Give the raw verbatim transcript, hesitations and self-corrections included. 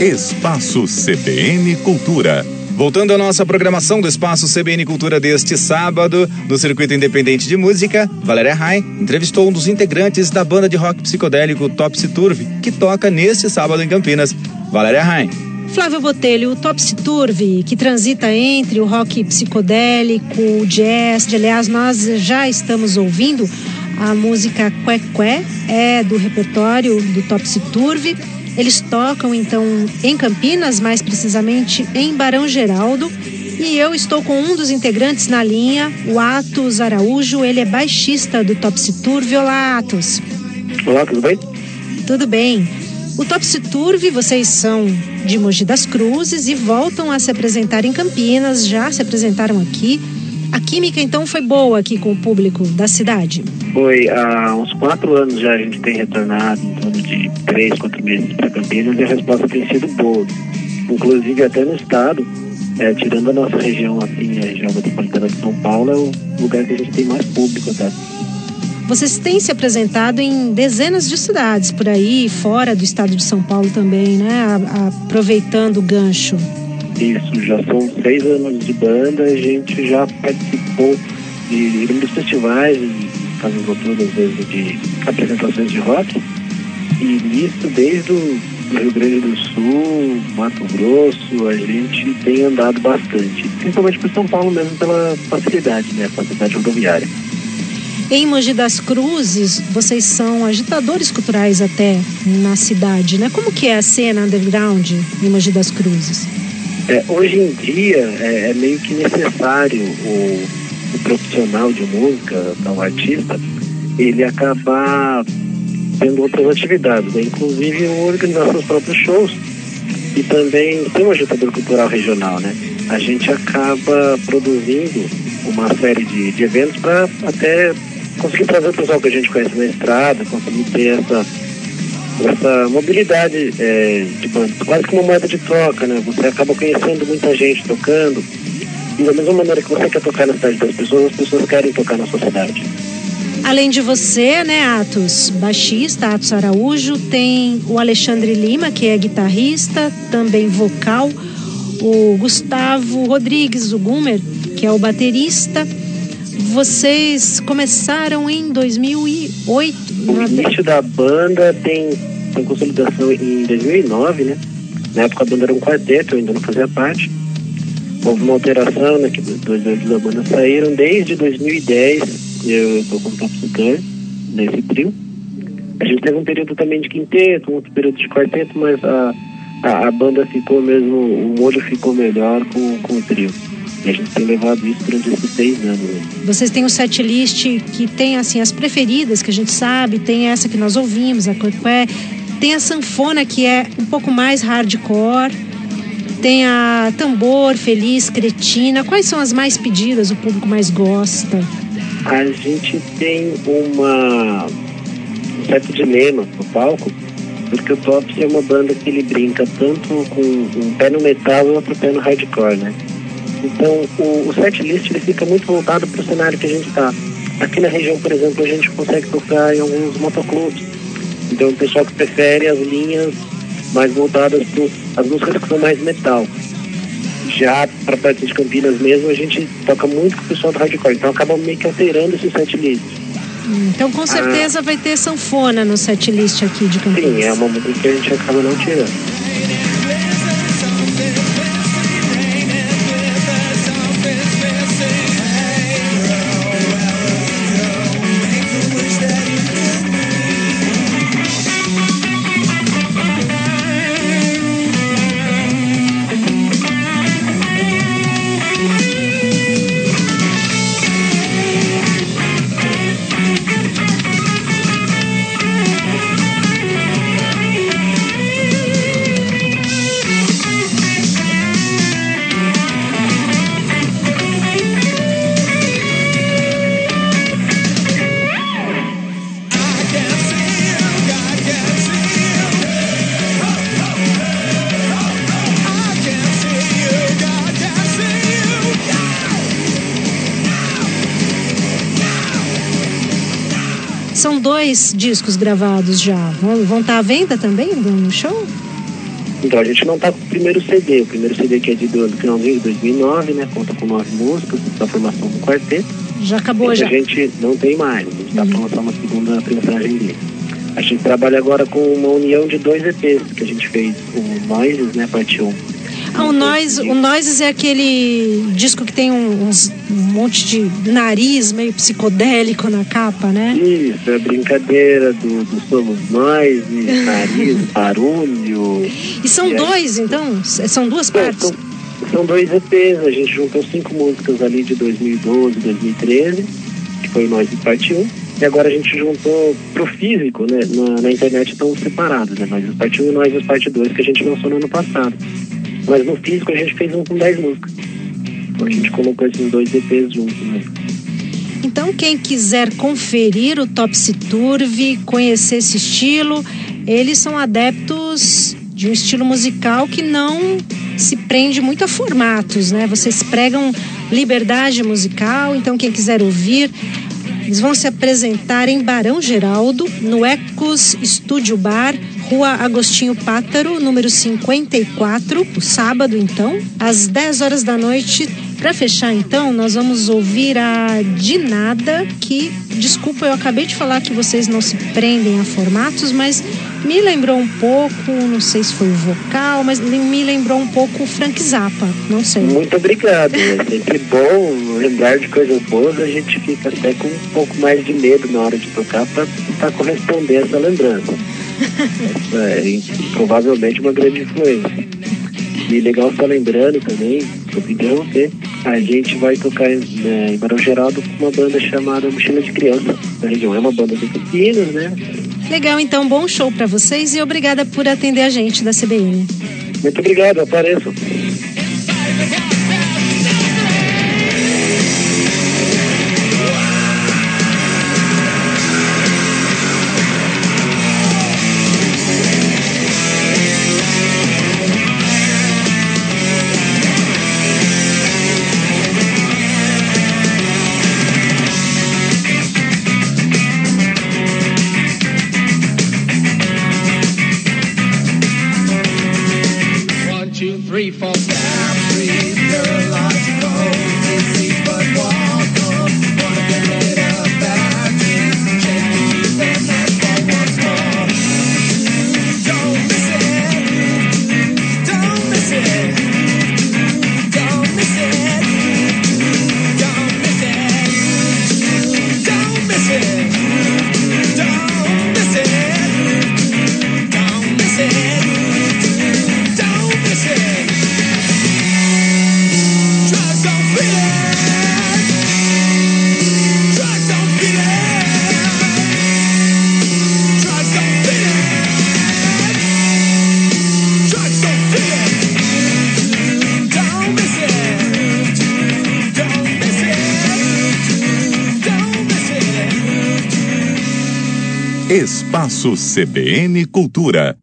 Espaço C B N Cultura. Voltando à nossa programação do Espaço C B N Cultura deste sábado, no Circuito Independente de Música, Valéria Rain entrevistou um dos integrantes da banda de rock psicodélico Topsy Turvy, que toca neste sábado em Campinas. Valéria Rain. Flávio Botelho, o Topsy Turvy, que transita entre o rock psicodélico, o jazz, aliás, nós já estamos ouvindo a música Qué Qué, é do repertório do Topsy Turvy. Eles tocam, então, em Campinas, mais precisamente em Barão Geraldo. E eu estou com um dos integrantes na linha, o Atos Araújo. Ele é baixista do Topsy Turvy. Olá, Atos. Olá, tudo bem? Tudo bem. O Topsy Turvy, vocês são de Mogi das Cruzes e voltam a se apresentar em Campinas. Já se apresentaram aqui. A química, então, foi boa aqui com o público da cidade? Foi há uns quatro anos já a gente tem retornado, em torno de três, quatro meses para Campinas, e a resposta tem sido boa. Inclusive, até no estado, é, tirando a nossa região, assim, a região metropolitana de São Paulo, é o lugar que a gente tem mais público, tá? Vocês têm se apresentado em dezenas de cidades por aí, fora do estado de São Paulo também, né? A, a, aproveitando o gancho. Isso, já são seis anos de banda, a gente já participou de inúmeros festivais, casas noturnas mesmo, de apresentações de rock, e isso desde o Rio Grande do Sul, Mato Grosso, a gente tem andado bastante, principalmente para São Paulo mesmo pela facilidade, né, facilidade rodoviária. Em Mogi das Cruzes, vocês são agitadores culturais até na cidade, né? Como que é a cena underground em Mogi das Cruzes? É, hoje em dia é, é meio que necessário o, o profissional de música, o artista, ele acabar tendo outras atividades, né? Inclusive organizar seus próprios shows e também ser um agitador cultural regional, né? A gente acaba produzindo uma série de, de eventos para até conseguir trazer o pessoal que a gente conhece na estrada, conseguir ter essa essa mobilidade é, de banda, quase que uma moeda de troca, né? Você acaba conhecendo muita gente tocando, e da mesma maneira que você quer tocar na cidade das pessoas, as pessoas querem tocar na sua cidade. Além de você, né, Atos, baixista, Atos Araújo, tem o Alexandre Lima, que é guitarrista, também vocal, o Gustavo Rodrigues, o Gumer, que é o baterista. Vocês começaram em dois mil e oito. O início da banda tem, tem consolidação em dois mil e nove, né? Na época a banda era um quarteto, eu ainda não fazia parte. Houve uma alteração, né? Que dois membros da banda saíram. Desde dois mil e dez eu estou como Topsy Turvy nesse trio. A gente teve um período também de quinteto, um outro período de quarteto, mas a, a, a banda ficou mesmo, o molho ficou melhor com, com o trio. E a gente tem levado isso durante esses seis anos. Vocês têm um set list que tem, assim, as preferidas, que a gente sabe, tem essa que nós ouvimos, a Coqué, tem a sanfona, que é um pouco mais hardcore, tem a tambor, feliz, cretina. Quais são as mais pedidas, o público mais gosta? A gente tem uma, um certo dilema no palco, porque o Topsy é uma banda que ele brinca tanto com um pé no metal e outro pé no hardcore, né? Então, o, o set list ele fica muito voltado para o cenário que a gente está. Aqui na região, por exemplo, a gente consegue tocar em alguns motoclubes. Então, o pessoal que prefere as linhas mais voltadas para as músicas que são mais metal. Já para perto de Campinas mesmo, a gente toca muito com o pessoal do hardcore. Então, acaba meio que alterando esse set list. Então, com certeza ah, vai ter sanfona no set list aqui de Campinas. Sim, é uma música que a gente acaba não tirando. São dois discos gravados já. Vão, vão estar à venda também no show? Então, a gente não tá com o primeiro C D. O primeiro C D que é de do, do finalzinho de dois mil e nove, né? Conta com nove músicas, da formação do quarteto. Já acabou, Esse já. A gente não tem mais. A gente está uhum. para lançar uma segunda prensagem dele. A gente trabalha agora com uma união de dois E Pês que a gente fez. O Noises, né? Parte um. Ah, o Noises, o Noises é aquele disco que tem uns, um monte de nariz meio psicodélico na capa, né? Isso, é brincadeira do, do somos nós, nariz, barulho. E são e dois, aí, então? São duas Bom, partes? São, são dois E Pês, a gente juntou cinco músicas ali de dois mil e doze, dois mil e treze, que foi o Noises Parte um. E agora a gente juntou pro físico, né? Na, na internet estão separados, né? Noises Parte um e Noises Parte dois, que a gente lançou no ano passado. Mas no físico a gente fez um com dez músicas. Então a gente colocou esses dois E Pês juntos, né? Então quem quiser conferir o Topsy Turvy, conhecer esse estilo, eles são adeptos de um estilo musical que não se prende muito a formatos, né? Vocês pregam liberdade musical, então quem quiser ouvir, eles vão se apresentar em Barão Geraldo, no Ecos Estúdio Bar, Rua Agostinho Pátaro, número cinquenta e quatro, o sábado, então, às dez horas da noite. Para fechar, então, nós vamos ouvir a Dinada, que, desculpa, eu acabei de falar que vocês não se prendem a formatos, mas me lembrou um pouco, não sei se foi o vocal, mas me lembrou um pouco o Frank Zappa, não sei. Muito obrigado, é sempre bom lembrar de coisas boas, a gente fica até com um pouco mais de medo na hora de tocar para tentar corresponder a essa lembrança. Essa é provavelmente uma grande influência. E legal estar lembrando também, sobre interromper, a gente vai tocar né, em Barão Geraldo com uma banda chamada Mochila de Criança da região. É uma banda de Campinas, né? Legal, então, bom show para vocês e obrigada por atender a gente da C B N. Muito obrigado, apareçam. Three, four, five, three, neurological disease, but welcome. Wanna get rid of bad things, check the keep and that's for once more. Don't miss it, don't miss it, don't miss it, don't miss it, don't miss it, don't miss it, don't miss it. Espaço C B N Cultura.